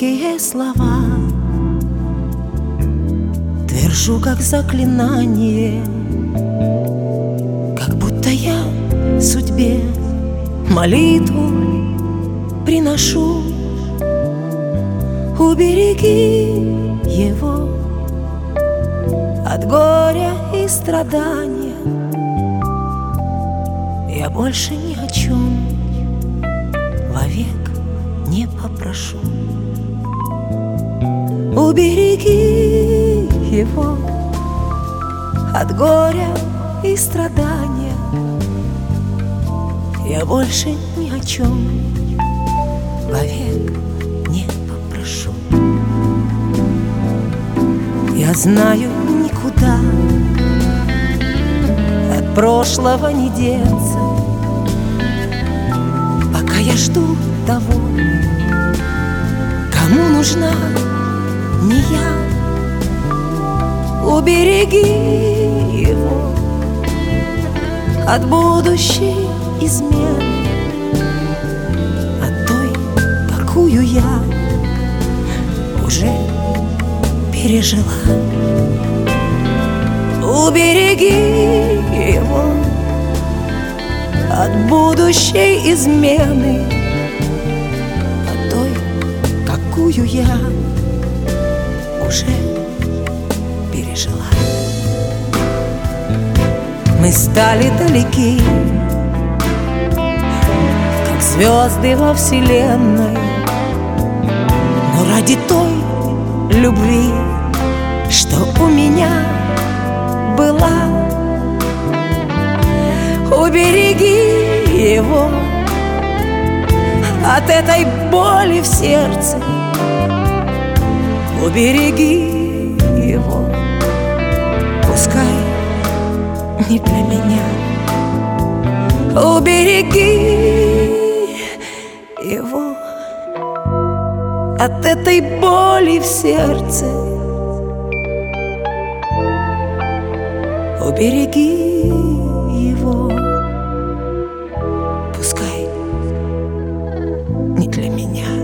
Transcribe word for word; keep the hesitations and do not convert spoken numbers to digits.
горькие слова твержу как заклинание, как будто я судьбе молитву приношу. Убереги его от горя и страдания. Я больше ни о чем вовек не попрошу. Убереги его от горя и страдания. Я больше ни о чем вовек не попрошу. Я знаю, никуда от прошлого не деться, пока я жду того, кому нужна не я. Убереги его от будущей измены, от той, какую я уже пережила. Убереги его от будущей измены, от той, какую я уже пережила. Мы стали далеки, как звезды во вселенной, но ради той любви, что у меня была. Убереги его от этой боли в сердце. Убереги его, пускай не для меня. Убереги его от этой боли в сердце. Убереги его, пускай не для меня.